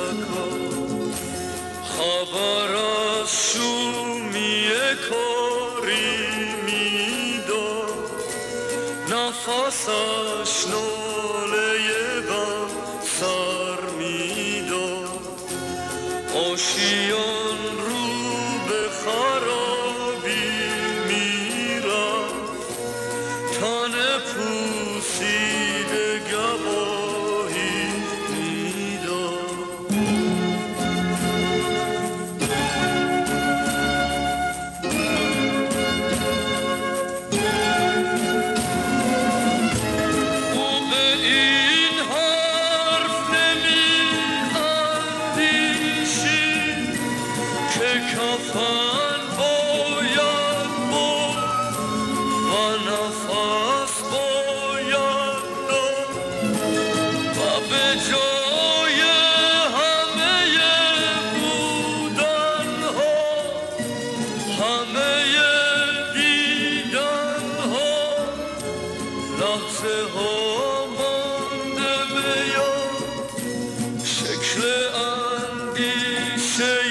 پرکا خبر از شومی کاری میداد نفسش ناله غم سر میداد آشیان رو به خرابی میرفت تن پوسیده گواهی میداد او به این حرف نمی اندیشید که کفن باید برد و نفس باید داد و به جای همه بودنها همه دیدنها لحظه ها مانده به یاد شکل اندیشه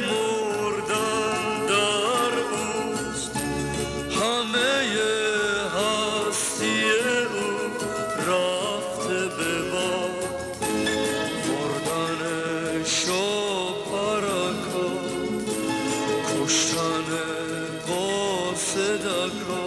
مردن در اوست همه هستی او رفته به باد مردنش و پرکا کشتن با صدکا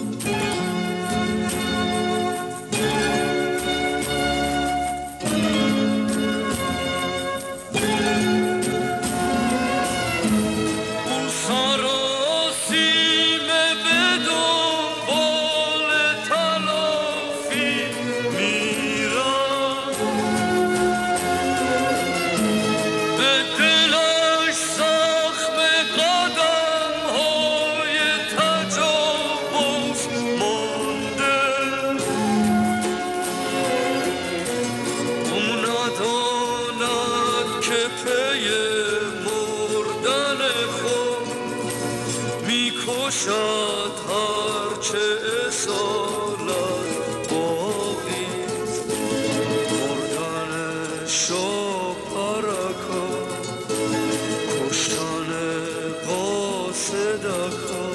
که پی مردن خود میکشد هرچه اصالت باقیست مردنش و پرکا کشتن با صدکا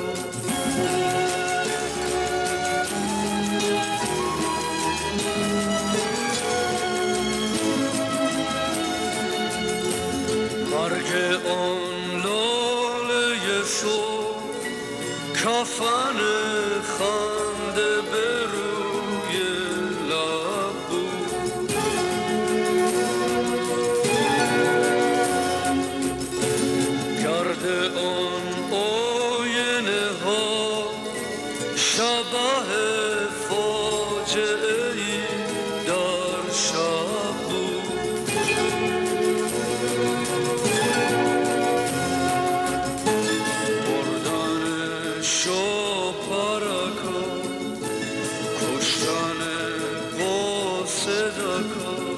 مرگ آن لاله صبح کفن خنده به روی لب بود گرد آن آینه ها شبح فاجعه ای در شب بود شو پرکا کشتن با صدکا